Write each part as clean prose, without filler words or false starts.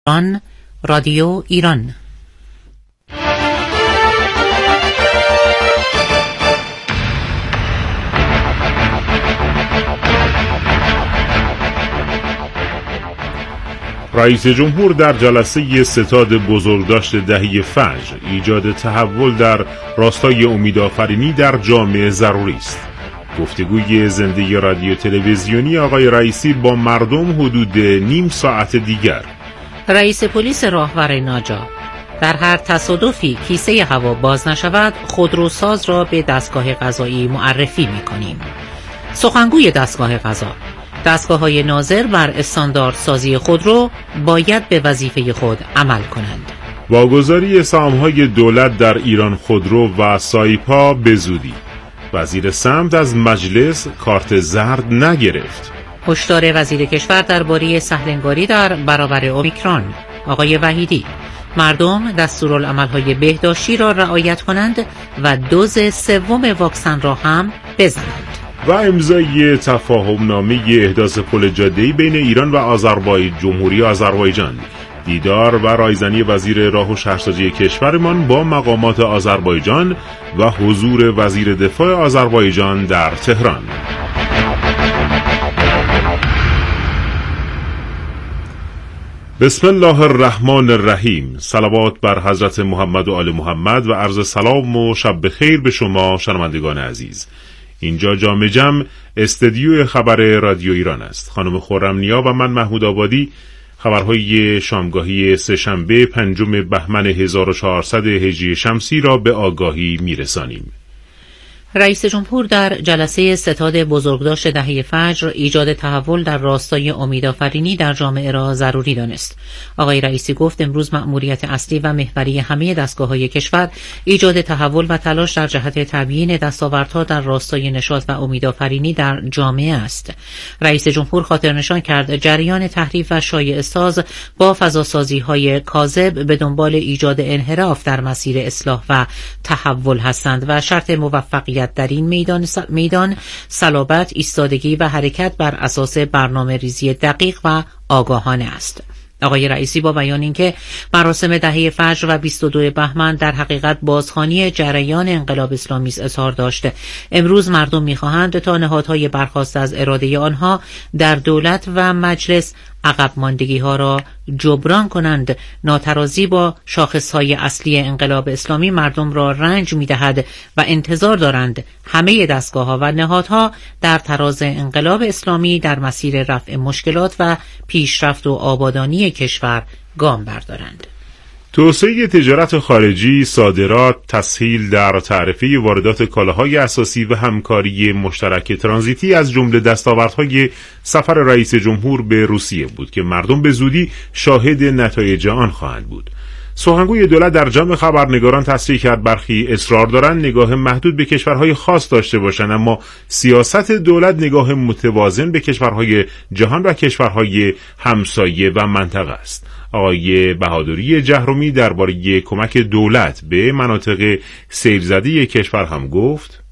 رادیو ایران. رئیس جمهور در جلسه ستاد بزرگداشت دهه فجر ایجاد تحول در راستای امیدآفرینی در جامعه ضروری است. گفتگوی زنده رادیو تلویزیونی آقای رئیسی با مردم حدود نیم ساعت دیگر. رئیس پلیس راهور ناجا: در هر تصادفی کیسه هوا باز نشود خودروساز را به دستگاه قضایی معرفی می‌کنیم. سخنگوی دستگاه قضا: دستگاه‌های ناظر بر استانداردسازی خودرو باید به وظیفه خود عمل کنند. واگذاری سهام‌های دولت در ایران خودرو و سایپا به زودی. وزیر سمت از مجلس کارت زرد نگرفت. هشدار وزیر کشور درباره سهل‌انگاری در برابر اومیکرون. آقای وحیدی: مردم دستورالعمل‌های بهداشتی را رعایت کنند و دوز سوم واکسن را هم بزنند. و امضای تفاهمنامه احداث پل جاده‌ای بین ایران و جمهوری آذربایجان. دیدار و رایزنی وزیر راه و شهرسازی کشورمان با مقامات آذربایجان و حضور وزیر دفاع آذربایجان در تهران. بسم الله الرحمن الرحیم. صلوات بر حضرت محمد و آل محمد و عرض سلام و شب بخیر به شما شنوندگان عزیز. اینجا جام جم استدیو خبر رادیو ایران است. خانم خرم‌نیا و من محمود آبادی خبرهای شامگاهی سه‌شنبه 5 بهمن 1400 هجری شمسی را به آگاهی میرسانیم. رئیس جمهور در جلسه ستاد بزرگداشت دهه فجر ایجاد تحول در راستای امیدآفرینی در جامعه را ضروری دانست. آقای رئیسی گفت امروز مأموریت اصلی و محوری همه دستگاه‌های کشور ایجاد تحول و تلاش در جهت تبیین دستاوردها در راستای نشاط و امیدآفرینی در جامعه است. رئیس جمهور خاطرنشان کرد جریان تحریف و شایع‌ساز با فضاسازی‌های کاذب به دنبال ایجاد انحراف در مسیر اصلاح و تحول هستند و شرط موفقیت در این میدان صلابت، ایستادگی و حرکت بر اساس برنامه ریزی دقیق و آگاهانه است. آقای رئیسی با بیان اینکه مراسم دهه فجر و 22 بهمن در حقیقت بازخوانی جریان انقلاب اسلامی است اظهار داشت. امروز مردم می‌خواهند تا نهادهای برخواسته از اراده آنها در دولت و مجلس عقب ماندگی‌ها را جبران کنند. ناترازی با شاخص‌های اصلی انقلاب اسلامی مردم را رنج می‌دهد و انتظار دارند همه دستگاه‌ها و نهادها در تراز انقلاب اسلامی در مسیر رفع مشکلات و پیشرفت و آبادانی کشور گام بردارند. توسعه تجارت خارجی، صادرات، تسهیل در تعرفه واردات کالاهای اساسی و همکاری مشترک ترانزیتی از جمله دستاوردهای سفر رئیس جمهور به روسیه بود که مردم به زودی شاهد نتایج آن خواهند بود. سخنگوی دولت در جمع خبرنگاران تصریح کرد برخی اصرار دارند نگاه محدود به کشورهای خاص داشته باشند، اما سیاست دولت نگاه متوازن به کشورهای جهان و کشورهای همسایه و منطقه است. آقای بهادری جهرومی درباره کمک دولت به مناطق سیل‌زده کشور هم گفت: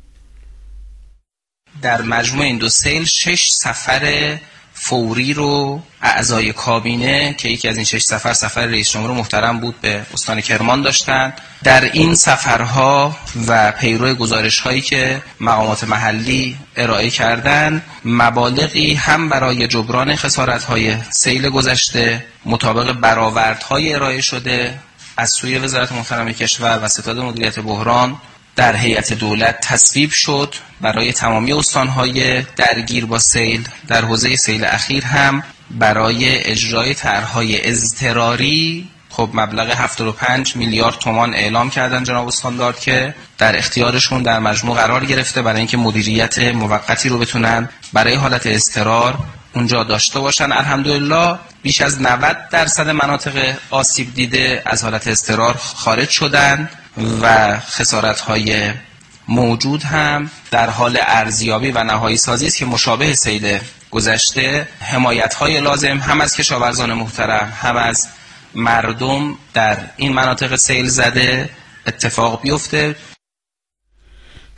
در مجموع این دو سیل 6 سفر فوری رو اعضای کابینه که یکی از این 6 سفر رئیس جمهور محترم بود به استان کرمان داشتند. در این سفرها و پیرو گزارش‌هایی که مقامات محلی ارائه کردند مبالغی هم برای جبران خسارت‌های سیل گذشته مطابق برآوردهای ارائه شده از سوی وزارت محترم کشور و ستاد مدیریت بحران در هیئت دولت تصویب شد برای تمامی استان‌های درگیر با سیل. در حوزه سیل اخیر هم برای اجرای طرح‌های اضطراری خب مبلغ 75 میلیارد تومان اعلام کردن جناب استاندار که در اختیارشون در مجموع قرار گرفته برای اینکه مدیریت موقتی رو بتونن برای حالت اضطرار اونجا داشته باشن. الحمدلله بیش از 90% مناطق آسیب دیده از حالت اضطرار خارج شدن و خسارت‌های موجود هم در حال ارزیابی و نهایی سازی است که مشابه سیل گذشته حمایت‌های لازم هم از کشاورزان محترم هم از مردم در این مناطق سیل زده اتفاق بیفته.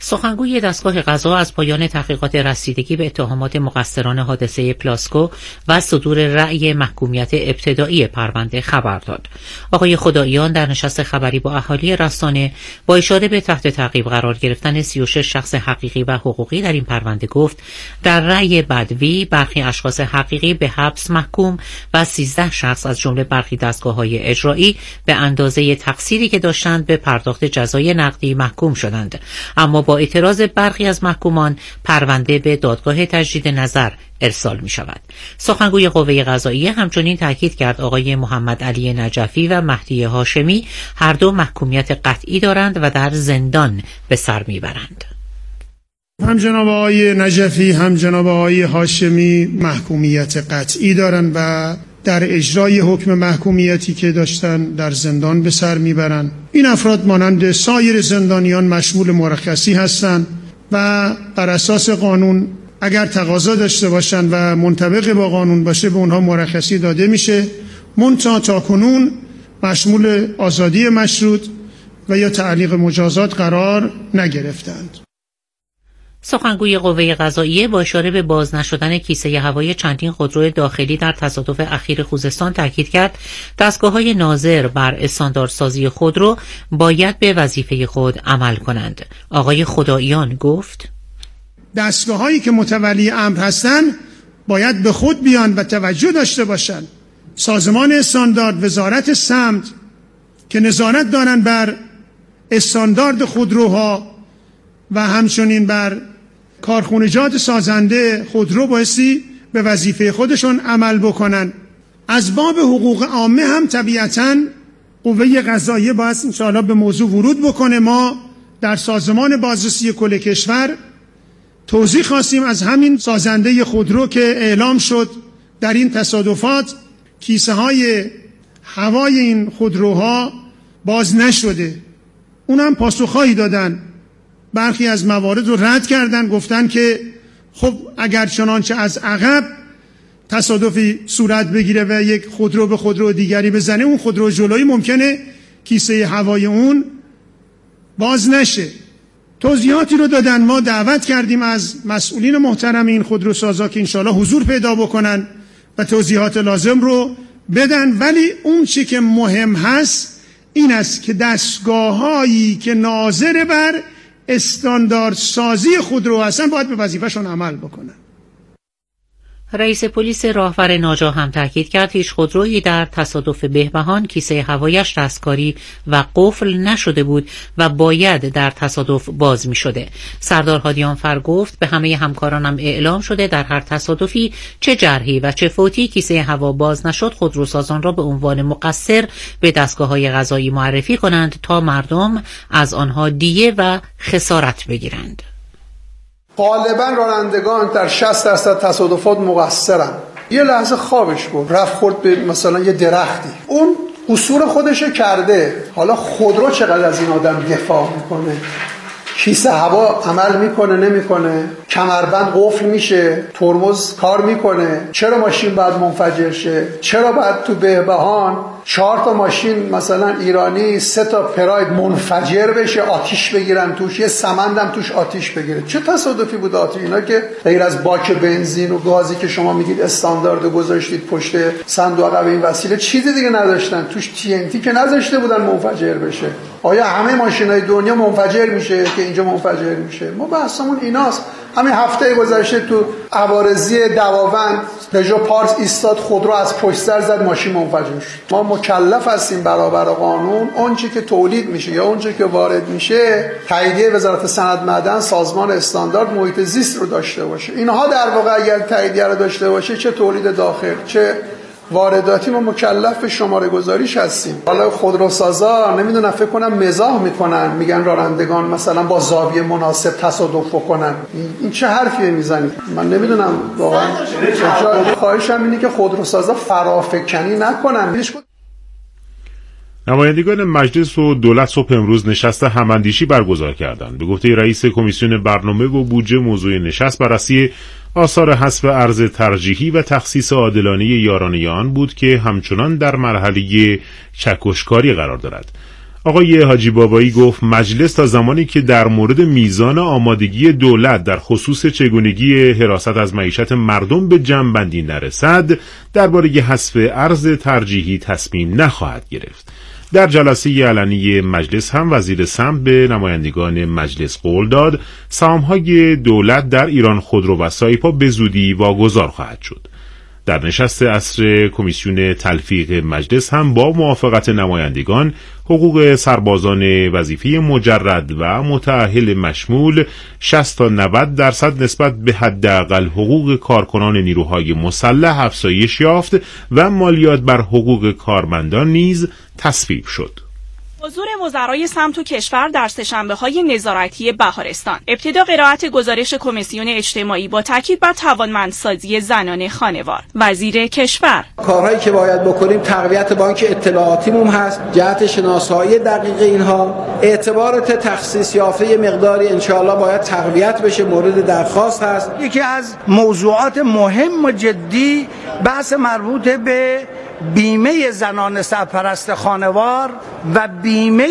سخنگوی دستگاه قضا از پایان تحقیقات رسیدگی به اتهامات مقصران حادثه پلاسکو و صدور رأی محکومیت ابتدایی پرونده خبر داد. آقای خداییان در نشست خبری با اهالی رسانه با اشاره به تحت تعقیب قرار گرفتن 36 شخص حقیقی و حقوقی در این پرونده گفت در رأی بدوی برخی اشخاص حقیقی به حبس محکوم و 13 شخص از جمله برخی دستگاه‌های اجرایی به اندازه تقصیری که داشتند به پرداخت جزای نقدی محکوم شدند، اما با اعتراض برخی از محکومان پرونده به دادگاه تجدید نظر ارسال می شود. سخنگوی قوه قضاییه همچنین تاکید کرد آقای محمد علی نجفی و مهدی هاشمی هر دو محکومیت قطعی دارند و در زندان به سر می برند. هم جناب آقای نجفی هم جناب آقای هاشمی محکومیت قطعی دارند و در اجرای حکم محکومیتی که داشتن در زندان به سر میبرند. این افراد مانند سایر زندانیان مشمول مرخصی هستند و بر اساس قانون اگر تقاضا داشته باشند و منطبق با قانون باشه به اونها مرخصی داده میشه، منتها تاکنون مشمول آزادی مشروط و یا تعلیق مجازات قرار نگرفتند. سخنگوی قوه قضاییه با اشاره به باز نشدن کیسه هوای چندین خودرو داخلی در تصادف اخیر خوزستان تاکید کرد دستگاه‌های ناظر بر استانداردسازی خودرو باید به وظیفه خود عمل کنند. آقای خداییان گفت دستگاه‌هایی که متولی امر هستند باید به خود بیان و توجه داشته باشند. سازمان استاندارد، وزارت سمت که نظارت دارند بر استاندارد خودروها و همچنین بر کارخانجات سازنده خودرو بایستی به وظیفه خودشون عمل بکنن. از باب حقوق عامه هم طبیعتاً قوه قضاییه باید انشاءالله به موضوع ورود بکنه. ما در سازمان بازرسی کل کشور توضیح خواستیم از همین سازنده خودرو که اعلام شد در این تصادفات کیسه های هوای این خودروها باز نشده. اونم پاسخهایی دادن، برخی از موارد رو رد کردن، گفتن که خب اگر چنانچه از عقب تصادفی صورت بگیره و یک خودرو به خودرو دیگری بزنه، اون خودرو جلویی ممکنه کیسه هوای اون باز نشه. توضیحاتی رو دادن. ما دعوت کردیم از مسئولین محترم این خودروسازا که انشالله حضور پیدا بکنن و توضیحات لازم رو بدن، ولی اون چی که مهم هست این است که دستگاه‌هایی که ناظر بر استانداردسازی خودرو هستن باید به وظیفه‌شون عمل بکنن. رئیس پلیس راهور ناجا هم تاکید کرد هیچ خودرویی در تصادف بهبهان کیسه هوایش دستکاری و قفل نشده بود و باید در تصادف باز می شده. سردار هادیانفر گفت به همه همکارانم اعلام شده در هر تصادفی چه جرحی و چه فوتی کیسه هوا باز نشد خودروسازان را به عنوان مقصر به دستگاه‌های قضایی معرفی کنند تا مردم از آنها دیه و خسارت بگیرند. غالبا رانندگان در 60% تصادفات مقصرن. یه لحظه خوابش برد، رفت خورد به مثلا یه درختی، اون قصور خودشو کرده. حالا خودرو چقدر از این آدم دفاع میکنه؟ کیسه هوا عمل میکنه نمیکنه؟ کمربند قفل میشه؟ ترمز کار میکنه؟ چرا ماشین باید منفجر شه؟ چرا باید تو بهبهان 4 تا ماشین مثلا ایرانی 3 تا پراید منفجر بشه، آتیش بگیرن توش، یه سمندم توش آتیش بگیره؟ چه تصادفی بود آتیش؟ اینا که غیر از باک بنزین و گازی که شما میگید استاندارد گذاشتید پشت صندوق عقب این وسیله، چیزی دیگه نداشتن توش. TNT که نذاشته بودن منفجر بشه. آیا همه ماشینای دنیا منفجر میشه که اینجا منفجر میشه؟ ما بحثمون ایناست. همین هفته گذشته تو عوارضی دواوند پژو پارس ایستاد، خودرو از پشت سر زد، ماشین منفجر شد. ما مکلف هستیم برابر قانون اون چیزی که تولید میشه یا اون چیزی که وارد میشه تاییدیه وزارت صنعت معدن، سازمان استاندارد محیط زیست رو داشته باشه. اینها در واقع اگر تاییدیه رو داشته باشه، چه تولید داخل چه وارداتی، ما مکلف شماره گذاریش هستیم. حالا خودروسازا نمیدونم، فکر کنم مزاح میکنن، میگن رانندگان مثلا با زاویه مناسب تصادف بکنن. این چه حرفیه میزنید؟ من نمیدونم واقعا. خواهشم اینه که خودروسازا فرافکنی نکنن. نمایندگان مجلس و دولت صبح امروز نشست هماندیشی برگزار کردند. به گفته رئیس کمیسیون برنامه و بودجه، موضوع نشست بررسی آثار حذف ارز ترجیحی و تخصیص عادلانه یارانه آن بود که همچنان در مرحله چکشکاری قرار دارد. آقای حاجی بابایی گفت مجلس تا زمانی که در مورد میزان آمادگی دولت در خصوص چگونگی حراست از معیشت مردم به جمع‌بندی نرسد، درباره حذف ارز ترجیحی تصمیم نخواهد گرفت. در جلسه علنی مجلس هم وزیر سمت به نمایندگان مجلس قول داد سهام‌های دولت در ایران خودرو و سایپا به زودی واگذار خواهد شد. در نشست عصر کمیسیون تلفیق مجلس هم با موافقت نمایندگان حقوق سربازان وظیفه مجرد و متأهل مشمول 60 تا 90% نسبت به حداقل حقوق کارکنان نیروهای مسلح افزایش یافت و مالیات بر حقوق کارمندان نیز تصویب شد. حضور وزرای سمت و کشور در سه‌شنبه‌های نظارتی بهارستان. ابتدا قرائت گزارش کمیسیون اجتماعی با تاکید بر توانمندسازی زنان خانوار. وزیر کشور: کارهایی که باید بکنیم تقویت بانک اطلاعاتیمون هست، جهت شناسایی دقیق اینها، اعتبارات تخصیص یافته مقداری انشاءالله باید تقویت بشه، مورد درخواست هست. یکی از موضوعات مهم و جدی بحث مربوط به بیمه زنان سرپرست خانوار و بیمه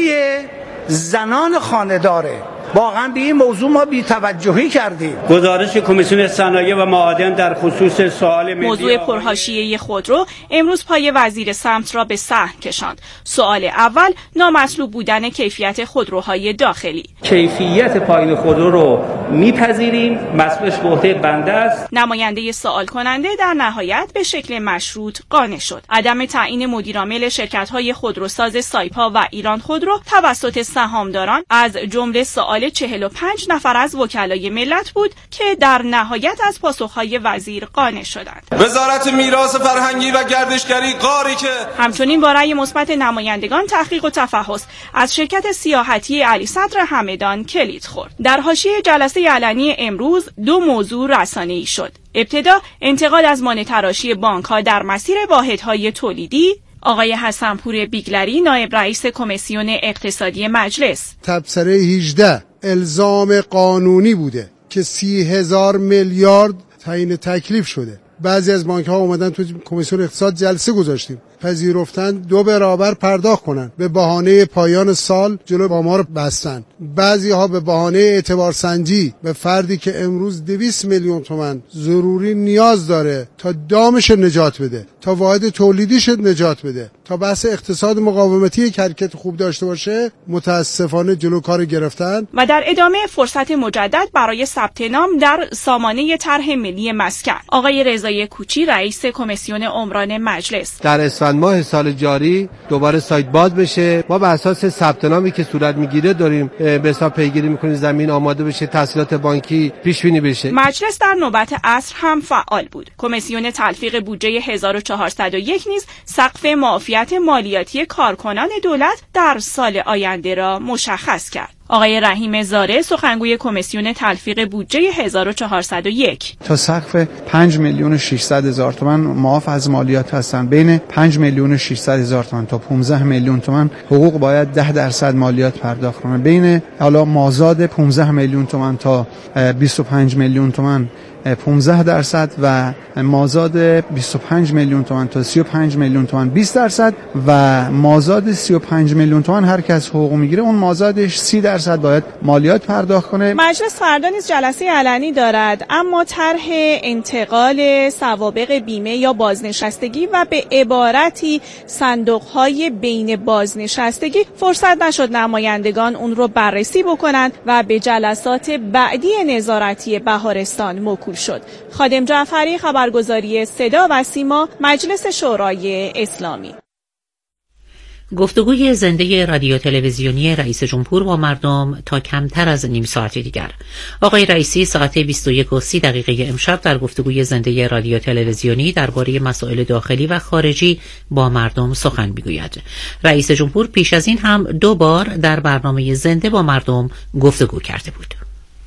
زنان خانه‌داره. واقعا به این موضوع ما بی‌توجهی کردیم. گزارش کمیسیون صنایع و معادن در خصوص سوال ملی موضوع پرحاشیه خودرو امروز پای وزیر سمت را به صحن کشاند. سوال اول نامطلوب بودن کیفیت خودروهای داخلی. کیفیت پایین خودرو رو میپذیریم، مسئولش به عهده بنده است. نماینده سوال کننده در نهایت به شکل مشروط قانع شد. عدم تعیین مدیرعامل شرکت‌های خودروساز سایپا و ایران خودرو توسط سهامداران از جمله سوال 45 نفر از وکلای ملت بود که در نهایت از پاسخهای وزیر قانع شدند. وزارت میراث فرهنگی و گردشگری قاری که همچنین با رأی مثبت نمایندگان تحقیق و تفحص از شرکت سیاحتی علی صدر همدان کلید خورد. در حاشیه جلسه علنی امروز دو موضوع رسانه‌ای شد. ابتدا انتقاد از مانع‌تراشی بانک‌ها در مسیر واحدهای تولیدی. آقای حسن‌پور بیگلری نایب رئیس کمیسیون اقتصادی مجلس: تبصره 18 الزام قانونی بوده که 30,000 میلیارد تعیین تکلیف شده. بعضی از بانک‌ها اومدن تو کمیسیون اقتصاد جلسه گذاشتیم، پذیرفتن 2 برابر پرداخت کنن، به بهانه پایان سال جلو با ما رو بستن. بعضی ها به بهانه اعتبار سنجی به فردی که امروز 200 میلیون تومان ضروری نیاز داره تا دامش نجات بده، تا واحد تولیدیش نجات بده، تا بحث اقتصاد مقاومتی حرکت خوب داشته باشه، متاسفانه جلو کار گرفتن. و در ادامه فرصت مجدد برای ثبت نام در سامانه طرح ملی مسکن. آقای رضای کوچی رئیس کمیسیون عمران مجلس: در اسفند ماه سال جاری دوباره سایت باز بشه، ما بر اساس ثبت نامی که صورت میگیره داریم به حساب پیگیری میکنیم، زمین آماده بشه، تسهیلات بانکی پیش بینی بشه. مجلس در نوبت عصر هم فعال بود. کمیسیون تلفیق بودجه 1401 نیز سقف معافیت مالیاتی کارکنان دولت در سال آینده را مشخص کرد. آقای رحیم زاره سخنگوی کمیسیون تلفیق بودجه 1401: تا سقف 5,600,000 تومان معاف از مالیات هستند. بین 5,600,000 تومان تا 15 میلیون تومان حقوق باید 10% مالیات پرداخت کنند. بین حالا مازاد 15 میلیون تومان تا 25 میلیون تومان 15% و مازاد 25 میلیون تومان تا 35 میلیون تومان 20% و مازاد 35 میلیون تومان هر کس حقوق میگیره اون مازادش 30% باید مالیات پرداخت کنه. مجلس فردا نیز جلسه علنی دارد، اما طرح انتقال سوابق بیمه یا بازنشستگی و به عبارتی صندوق‌های بین بازنشستگی فرصت نشد نمایندگان اون رو بررسی بکنند و به جلسات بعدی نظارتی بهارستان موکول شد. خادم جعفری، خبرگزاری صدا و سیما، مجلس شورای اسلامی. گفتگوی زنده رادیو تلویزیونی رئیس جمهور با مردم تا کمتر از نیم ساعت دیگر. آقای رئیسی ساعت 21:30 امشب در گفتگوی زنده رادیو تلویزیونی درباره مسائل داخلی و خارجی با مردم سخن میگوید. رئیس جمهور پیش از این هم 2 بار در برنامه زنده با مردم گفتگو کرده بود.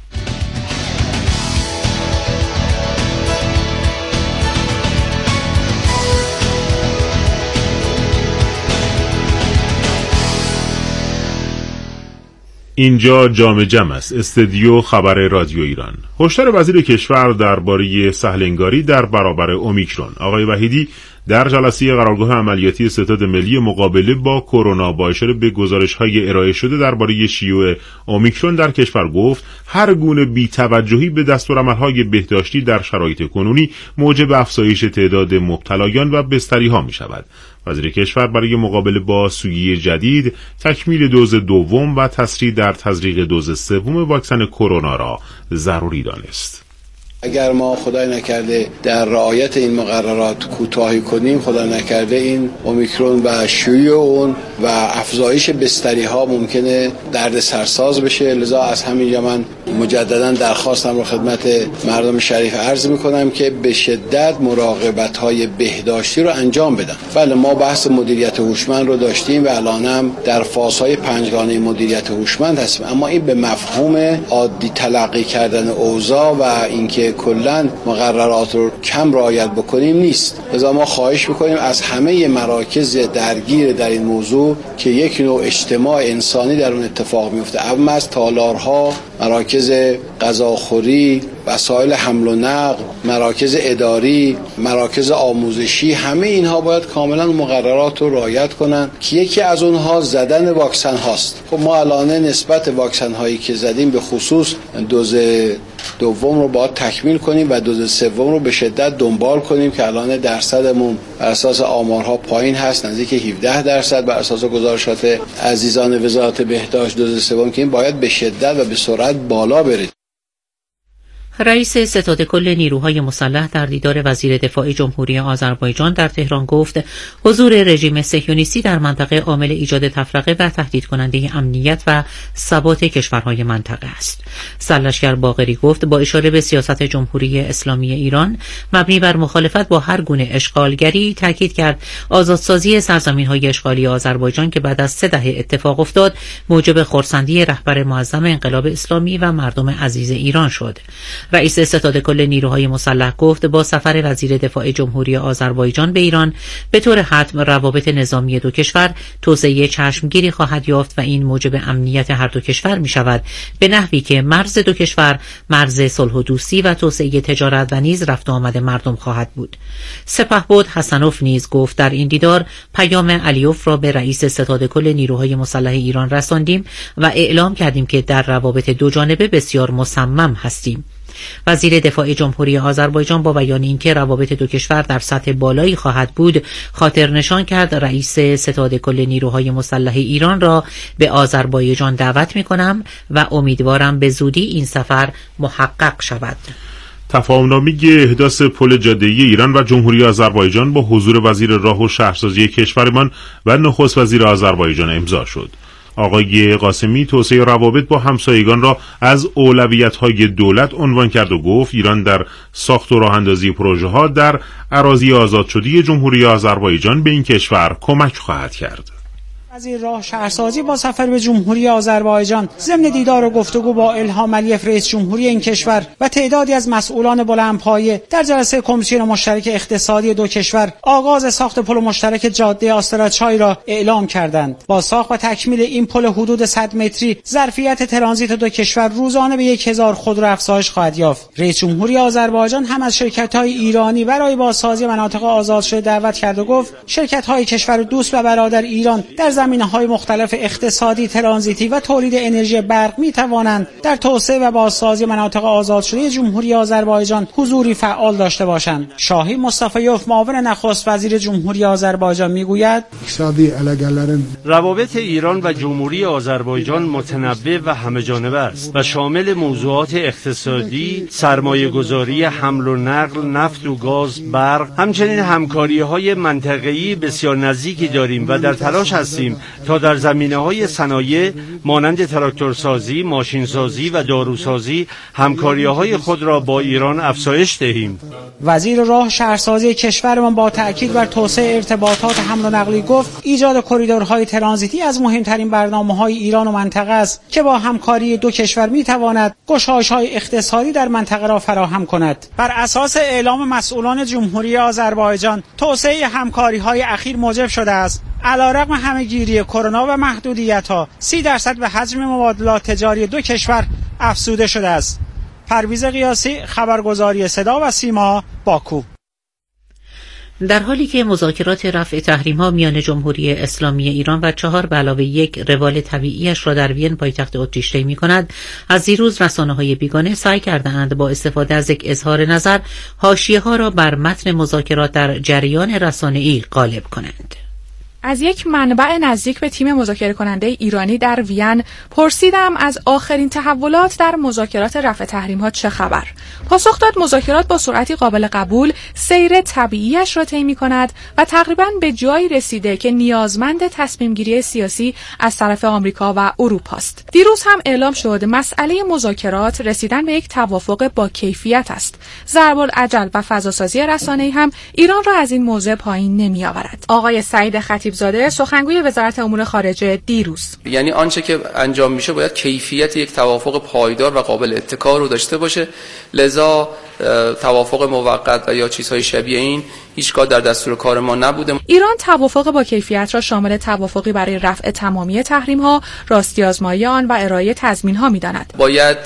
اینجا جام جم است، استودیو خبر رادیو ایران. هشدار وزیر کشور درباره سهلنگاری در برابر اومیکرون. آقای وحیدی در جلسه قرارگاه عملیاتی ستاد ملی مقابله با کرونا با اشاره به گزارش‌های ارائه شده درباره شیوع اومیکرون در کشور گفت هر گونه بی‌توجهی به دستورالعمل‌های بهداشتی در شرایط کنونی موجب افزایش تعداد مبتلایان و بستری‌ها می‌شود. وزیر کشور برای مقابله با سویه جدید تکمیل دوز دوم و تسریع در تزریق دوز سوم واکسن کرونا را ضروری دانست. اگر ما خدای نکرده در رعایت این مقررات کوتاهی کنیم، خدای نکرده این اومیکرون و شیوع اون و افزایش بستری ها ممکنه درد سرساز بشه. لذا از همینجا من مجددا درخواستم رو خدمت مردم شریف عرض میکنم که به شدت مراقبت های بهداشتی رو انجام بدن. بله ما بحث مدیریت هوشمند رو داشتیم و الانم در فازهای پنجگانه مدیریت هوشمند هستیم، اما این به مفهوم عادی تلقی کردن اوضاع و اینکه کلاً مقررات رو کم رعایت بکنیم نیست. لذا ما خواهش میکنیم از همه مراکز درگیر در این موضوع که یک نوع اجتماع انسانی در اون اتفاق میفته، اما از تالارها، مراکز غذاخوری، وسایل حمل و نقل، مراکز اداری، مراکز آموزشی، همه اینها باید کاملا مقررات رو رعایت کنن که یکی از اونها زدن واکسن هاست. خب ما الان نسبت واکسن هایی که زدیم به خصوص دوز دوم رو باید تکمیل کنیم و دوز سوم رو به شدت دنبال کنیم که الان درصدمون بر اساس آمارها پایین هست، نزدیک 17% بر اساس گزارشات عزیزان وزارت بهداشت دوز سوم که این باید به شدت و به سرعت بالا بره. رئیس ستاد کل نیروهای مسلح در دیدار وزیر دفاع جمهوری آذربایجان در تهران گفت حضور رژیم صهیونیستی در منطقه عامل ایجاد تفرقه و تهدید کننده امنیت و ثبات کشورهای منطقه است. سرلشکر باقری گفت با اشاره به سیاست جمهوری اسلامی ایران مبنی بر مخالفت با هر گونه اشغالگری تاکید کرد آزادسازی سرزمین‌های اشغالی آذربایجان که بعد از 3 دهه اتفاق افتاد موجب خرسندی رهبر معظم انقلاب اسلامی و مردم عزیز ایران شد. رئیس ستاد کل نیروهای مسلح گفت با سفر وزیر دفاع جمهوری آذربایجان به ایران به طور حتم روابط نظامی دو کشور توسعه چشمگیری خواهد یافت و این موجب امنیت هر دو کشور می شود به نحوی که مرز دو کشور مرز صلح و دوستی و توسعه تجارت و نیز رفت و آمد مردم خواهد بود. سپهبد حسنوف نیز گفت در این دیدار پیام علیوف را به رئیس ستاد کل نیروهای مسلح ایران رساندیم و اعلام کردیم که در روابط دو جانبه بسیار مصمم هستیم. وزیر دفاع جمهوری آذربایجان با بیان اینکه روابط دو کشور در سطح بالایی خواهد بود خاطر نشان کرد رئیس ستاد کل نیروهای مسلح ایران را به آذربایجان دعوت می‌کنم و امیدوارم به زودی این سفر محقق شود. تفاهم‌نامه احداث پل جاده‌ای ایران و جمهوری آذربایجان با حضور وزیر راه و شهرسازی کشورمان و نخست وزیر آذربایجان امضا شد. آقای قاسمی توسعه روابط با همسایگان را از اولویت‌های دولت عنوان کرد و گفت ایران در ساخت و راه‌اندازی پروژه‌ها در اراضی آزاد شده جمهوری آذربایجان به این کشور کمک خواهد کرد. وزیر راه شهرسازی با سفر به جمهوری آذربایجان ضمن دیدار و گفتگو با الهام علیف رئیس جمهوری این کشور و تعدادی از مسئولان بلندپایه در جلسه کمیسیون مشترک اقتصادی دو کشور آغاز ساخت پل مشترک جاده آستراچای را اعلام کردند. با ساخت و تکمیل این پل حدود 100 متری ظرفیت ترانزیت دو کشور روزانه به 1000 خودرو افزایش خواهد یافت. رئیس جمهوری آذربایجان هم از شرکت‌های ایرانی برای بازسازی مناطق آزاد شده دعوت کرد و گفت شرکت‌های کشور دوست و برادر ایران در زمینه‌های مختلف اقتصادی، ترانزیتی و تولید انرژی برق می‌توانند در توسعه و بازسازی مناطق آزاد شده جمهوری آذربایجان حضوری فعال داشته باشند. شاهی مصطفیوف معاون نخست وزیر جمهوری آذربایجان می‌گوید روابط ایران و جمهوری آذربایجان متنوع و همه‌جانبه است و شامل موضوعات اقتصادی، سرمایه‌گذاری، حمل و نقل، نفت و گاز، برق، همچنین همکاری‌های منطقه‌ای بسیار نزدیکی داریم و در تلاش هستیم تا در زمینه‌های صنایع مانند تراکتورسازی، ماشینسازی و داروسازی همکاری‌های خود را با ایران افزایش دهیم. وزیر راه شهرسازی کشورمان با تأکید بر توسعه ارتباطات حمل و نقلی گفت ایجاد کریدورهای ترانزیتی از مهمترین برنامه‌های ایران و منطقه است که با همکاری دو کشور می‌تواند گشایش‌های اقتصادی در منطقه را فراهم کند. بر اساس اعلام مسئولان جمهوری آذربایجان توسعه همکاری‌های اخیر موجب شده است علیرغم همه‌گیری کرونا و محدودیت‌ها 30% به حجم مبادلات تجاری دو کشور افزوده شده است. پرویز قیاسی، خبرگزاری صدا و سیما، باکو. در حالی که مذاکرات رفع تحریم‌ها میان جمهوری اسلامی ایران و 4+1 روال طبیعیش را در وین پایتخت اتریش طی می‌کند، از دیروز رسانه‌های بیگانه سعی کرده‌اند با استفاده از یک اظهار نظر حاشیه‌ها را بر متن مذاکرات در جریان رسانه‌ای غالب کنند. از یک منبع نزدیک به تیم مذاکره کننده ایرانی در وین پرسیدم از آخرین تحولات در مذاکرات رفع تحریم‌ها چه خبر. پاسخ داد مذاکرات با سرعتی قابل قبول سیر طبیعیش را طی می‌کند و تقریباً به جایی رسیده که نیازمند تصمیم گیری سیاسی از طرف آمریکا و اروپا است. دیروز هم اعلام شد مسئله مذاکرات رسیدن به یک توافق با کیفیت است. ضرب العجل و فضاسازی رسانه‌ای هم ایران را از این موضوع پایین نمی‌آورد. آقای سعید خطیبزاده سخنگوی وزارت امور خارجه دیروز، یعنی آنچه که انجام میشه باید کیفیت یک توافق پایدار و قابل اتکا رو داشته باشه، لذا توافق موقت و یا چیزهای شبیه این هیچگاه در دستور کار ما نبوده. ایران توافق با کیفیت را شامل توافقی برای رفع تمامی تحریم‌ها، راستی آزمایی آن و ارائه تضمین‌ها می‌داند. باید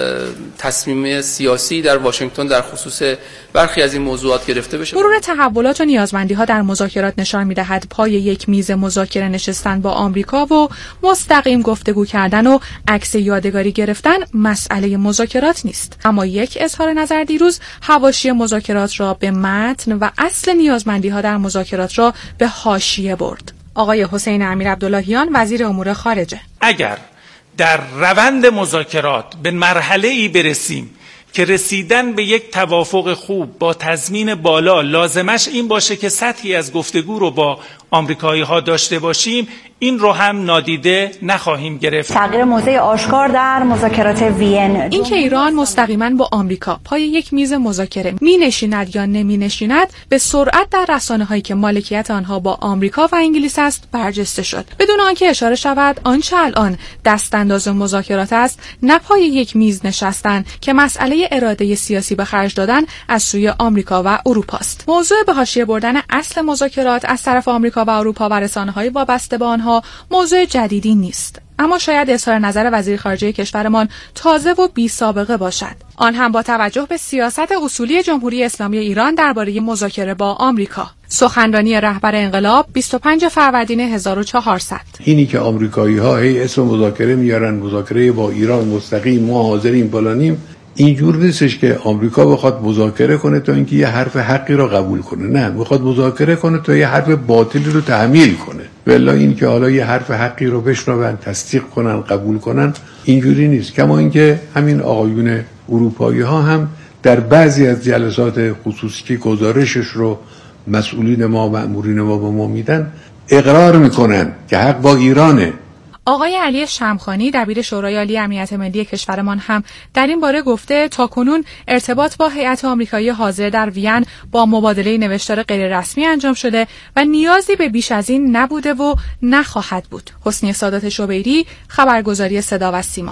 تصمیم سیاسی در واشنگتن در خصوص برخی از این موضوعات گرفته بشه. مرور تحولات و نیازمندی‌ها در مذاکرات نشان می‌دهد پای یک میز مذاکره نشستن با آمریکا و مستقیم گفتگو کردن و عکس یادگاری گرفتن مسئله مذاکرات نیست. اما یک اظهار نظر دیروز حواشی مذاکرات را به متن و اصل نیازمندی‌ها در مذاکرات را به حاشیه برد. آقای حسین امیرعبداللهیان وزیر امور خارجه: اگر در روند مذاکرات به مرحله‌ای برسیم که رسیدن به یک توافق خوب با تضمین بالا لازمش این باشه که سطحی از گفتگو رو با آمریکایی‌ها داشته باشیم، این رو هم نادیده نخواهیم گرفت. تغییر موضع آشکار در مذاکرات وین، این که ایران مستقیما با آمریکا پای یک میز مذاکره می‌نشیند یا نمی‌نشیند به سرعت در رسانه‌هایی که مالکیت آنها با آمریکا و انگلیس است برجسته شد، بدون آنکه اشاره شود آنچه الان دستانداز مذاکرات است نه پای یک میز نشستن که مسئله اراده سیاسی به خرج دادن از سوی آمریکا و اروپا است. موضوع به حاشیه بردن اصل مذاکرات از طرف آمریکا و اروپا و رسانه‌های وابسته به آنها موضوع جدیدی نیست، اما شاید اظهار نظر وزیر خارجه کشورمان تازه و بی سابقه باشد، آن هم با توجه به سیاست اصولی جمهوری اسلامی ایران درباره مذاکره با آمریکا. سخنرانی رهبر انقلاب 25 فروردین 1400. اینی که آمریکایی‌ها هی اسم مذاکره میارن، مذاکره با ایران مستقیم ما حاضریم فلانیم، اینجور نیستش که آمریکا بخواد مذاکره کنه تا اینکه یه حرف حقی رو قبول کنه، نه، میخواد مذاکره کنه تا یه حرف باطلی رو تحمیل کنه. والا این که حالا یه حرف حقی رو بشنون، تصدیق کنن، قبول کنن، اینجوری نیست. کما اینکه همین آقایون اروپایی ها هم در بعضی از جلسات خصوصی که گزارشش رو مسئولین ما، مأمورین ما به ما میدن، اقرار میکنن که حق با ایرانه. آقای علی شمخانی دبیر شورای عالی امنیت ملی کشورمان هم در این باره گفته تاکنون ارتباط با هیئت آمریکایی حاضر در وین با مبادله نوشتار غیر رسمی انجام شده و نیازی به بیش از این نبوده و نخواهد بود. حسنی سادات شبیری، خبرگزاری صدا و سیما.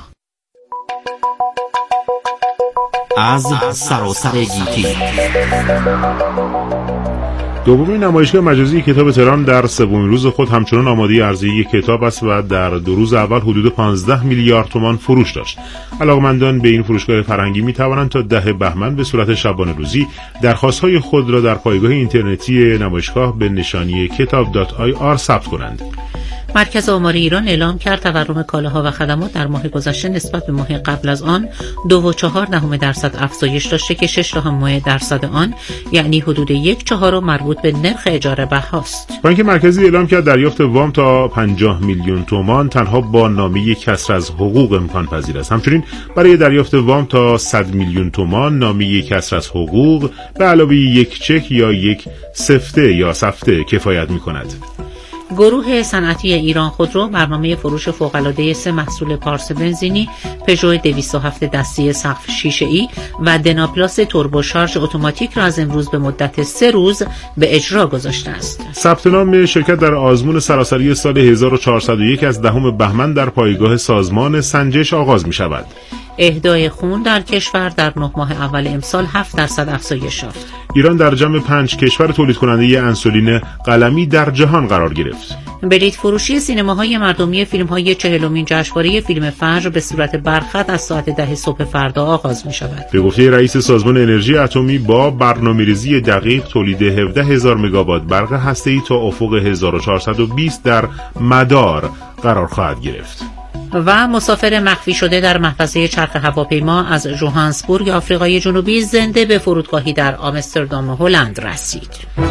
از سراسر گیتی. دومین نمایشگاه مجازی کتاب تهران در سومین روز خود همچنان آماده عرضه کتاب است و در 2 روز اول حدود 15 میلیارد تومان فروش داشت. علاقمندان به این فروشگاه فرهنگی می توانند تا 10 بهمن به صورت شبانه روزی درخواست‌های خود را در پایگاه اینترنتی نمایشگاه به نشانی kitab.ir ثبت کنند. مرکز آمار ایران اعلام کرد تورم کالاها و خدمات در ماه گذشته نسبت به ماه قبل از آن 2.4% افزایش داشته که 6% آن یعنی حدود 1/4 مربوط به نرخ اجاره بهاست. بانک مرکزی اعلام کرد دریافت وام تا 50 میلیون تومان تنها با نامه کسر از حقوق امکان پذیر است. همچنین برای دریافت وام تا 100 میلیون تومان نامه کسر از حقوق به علاوه یک چک یا یک سفته کفایت می‌کند. گروه صنعتی ایران خودرو برنامه فروش فوق‌العاده 3 محصول پارس بنزینی، پژو 207 دستی سقف شیشه‌ای و دناپلاس توربو شارژ اتوماتیک را از امروز به مدت 3 روز به اجرا گذاشته است. ثبت نام شرکت در آزمون سراسری سال 1401 از 10 بهمن در پایگاه سازمان سنجش آغاز می شود. اهدای خون در کشور در 9 ماه اول امسال 7% افزایش یافت. ایران در جمع 5 کشور تولید کننده انسولین قلمی در جهان قرار گرفت. بلیط فروشی سینماهای مردمی فیلم‌های 40مین جشنواره فیلم فجر به صورت برخط از ساعت 10 صبح فردا آغاز می‌شود. به گفته رئیس سازمان انرژی اتمی با برنامه‌ریزی دقیق تولید 17000 مگاوات برق هسته‌ای تا افق 1420 در مدار قرار خواهد گرفت. و مسافر مخفی شده در محفظه چرخ هواپیما از جوهانسبورگ آفریقای جنوبی زنده به فرودگاهی در آمستردام هلند رسید.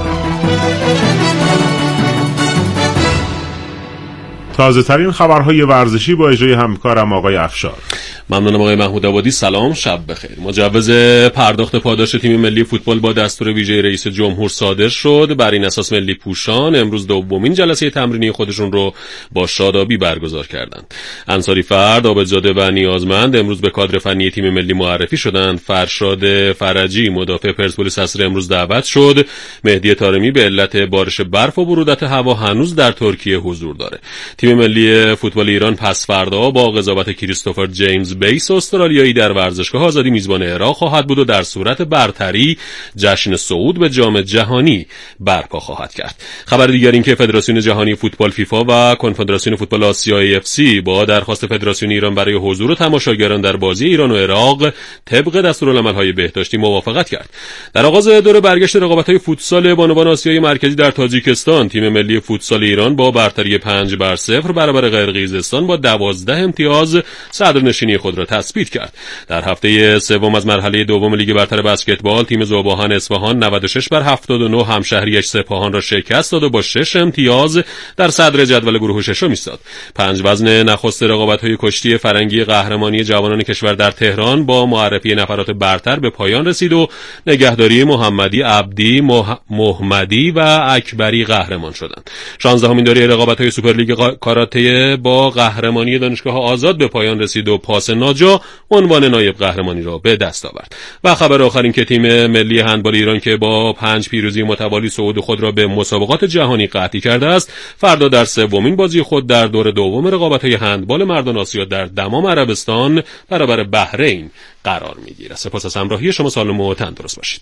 تازه ترین خبرهای ورزشی با اجرای همکارم آقای افشار. ممنونم آقای محمود آبادی. سلام، شب بخیر. مجوز پرداخت پاداش تیم ملی فوتبال با دستور ویژه رئیس جمهور صادر شد. بر این اساس ملی پوشان امروز دومین جلسه تمرینی خودشون رو با شادابی برگزار کردند. انصاری فرد، عابدزاده و نیازمند امروز به کادر فنی تیم ملی معرفی شدند. فرشاد فرجی مدافع پرسپولیس عصر امروز دعوت شد. مهدی طارمی به علت بارش برف و برودت هوا هنوز در ترکیه حضور داره. تیم ملی فوتبال ایران پس فردا با قضاوت کریستوفر جیمز بیس استرالیایی در ورزشگاه آزادی میزبان عراق خواهد بود و در صورت برتری جشن صعود به جام جهانی برپا خواهد کرد. خبر دیگر این که فدراسیون جهانی فوتبال فیفا و کنفدراسیون فوتبال آسیا AFC با درخواست فدراسیون ایران برای حضور تماشاگران در بازی ایران و عراق طبق دستورالعمل‌های بهداشتی موافقت کرد. در آغاز دور برگشت رقابت‌های فوتسال بانوان آسیای مرکزی در تاجیکستان تیم ملی فوتسال ایران با برتری 5-0 برابر قرقیزستان با 12 امتیاز صدرنشینی خود را تثبیت کرد. در هفته سوم از مرحله دوم لیگ برتر بسکتبال تیم ذوباهن اصفهان 96-79 همشهریش سپاهان را شکست داد و با 6 امتیاز در صدر جدول گروه ششم ایستاد. 5 وزن نخست رقابت‌های کشتی فرنگی قهرمانی جوانان کشور در تهران با معرفی نفرات برتر به پایان رسید و نگهداری محمدی، عبدی، محمدی و اکبری قهرمان شدند. 16مین دوره رقابت‌های سوپرلیگ کاراته با قهرمانی دانشگاه آزاد به پایان رسید و پاس ناجا عنوان نایب قهرمانی را به دست آورد. و خبر آخر این که تیم ملی هندبال ایران که با 5 پیروزی متوالی صعود خود را به مسابقات جهانی قطعی کرده است، فردا در سومین بازی خود در دور دوم رقابت‌های هندبال مردان آسیا در دمام عربستان برابر بحرین قرار می‌گیرد. سپاس از همراهی شما، سالم و تندرست باشید.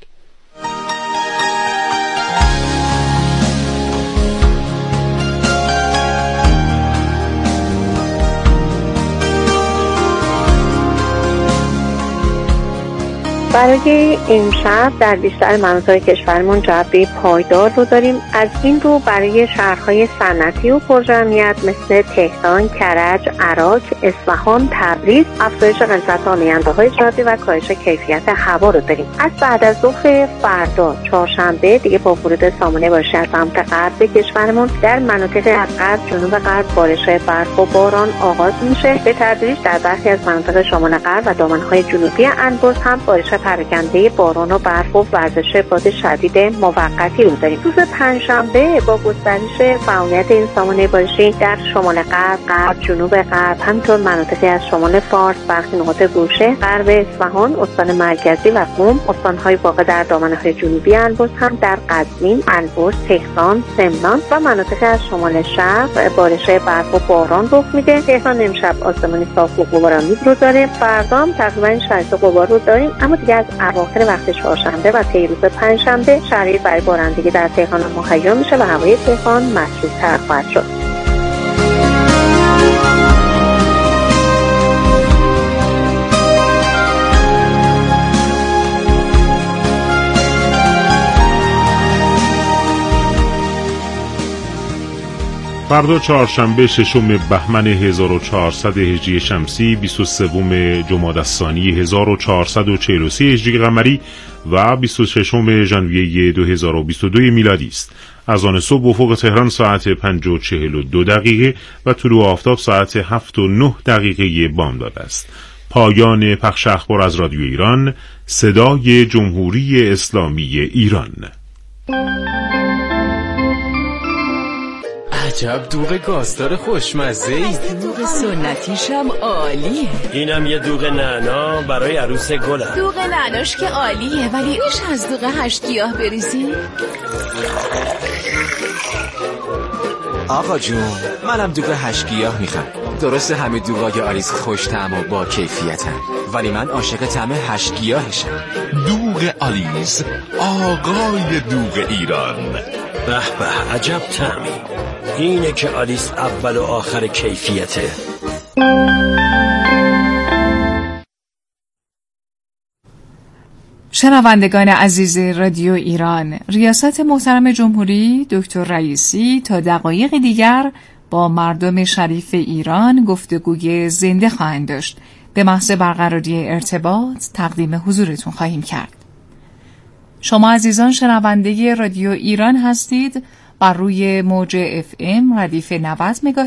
برای امشب در بیشتر مناطق کشورمون جو پایدار رو داریم. از این رو برای شهرهای صنعتی و پرجمعیت مثل تهران، کرج، عراق، اصفهان، تبریز افزایش غلظت‌ها، آلاینده‌های جوی و کاهش کیفیت هوا رو داریم. از بعد از ظهر فردا چهارشنبه دیگه با ورود سامانه بارشی از سمت غرب کشورمون در مناطق از غرب، جنوب غرب بارش برف و باران آغاز میشه. به تدریج در برخی از مناطق شمال غرب و دامنه‌های جنوبی البرز هم بارش پراکنده باران و برف و ورزش باد شدید موقتی رو داریم. روز پنجشنبه با گسترش فعالیت این سامانه بارشی در شمال غرب، جنوب غرب، همینطور مناطقی از شمال فارس، برخی نقاط گوشه، غرب اصفهان، استان مرکزی و قم، استان‌های واقع در دامنه‌های جنوبی البرز هم در قزوین، البرز، تهران، سمنان و مناطقی از شمال شرق بارش برف و باران رخ میده. تهران امشب آسمانی صاف و غبارآلود رو داره. فردا هم تقریباً شرایط غبار رو داریم، اما دیگه از اواخر وقت چهارشنبه و طی روز پنجشنبه شرایط برای بارندگی در تهران مهیا میشه و هوای تهران مطلوب‌تر خواهد شد. فردا چهارشنبه 6 بهمن 1400 هجری شمسی 23 جمادی الثانی 1443 هجری قمری و 26 ژانویه 2022 میلادی است. از آن صبح افق تهران ساعت 5:42 و طلوع آفتاب ساعت 7:09 بامداد است. پایان پخش اخبار از رادیو ایران، صدای جمهوری اسلامی ایران. عجب دوغ گازدار خوشمزه ای. دوغ سنتیش هم عالیه. اینم یه دوغ نعنا برای عروس گلم. دوغ نعناش که عالیه، ولی میشه از دوغ 8 گیاه بریزی؟ آقا جون، منم دوغ 8 گیاه میخوام. درست همه دوغای آلیس خوش طعم و با کیفیتن، ولی من عاشق طعم 8 گیاهشم. دوغ آلیس، آقای دوغ ایران. به به، عجب طعمی. اینه که آلیس اول و آخر کیفیته. شنوندگان عزیز رادیو ایران، ریاست محترم جمهوری دکتر رئیسی تا دقایق دیگر با مردم شریف ایران گفتگوی زنده خواهند داشت. به محض برقراری ارتباط تقدیم حضورتون خواهیم کرد. شما عزیزان شنونده رادیو ایران هستید بر روی موج FM ردیف 90 مگاهرتز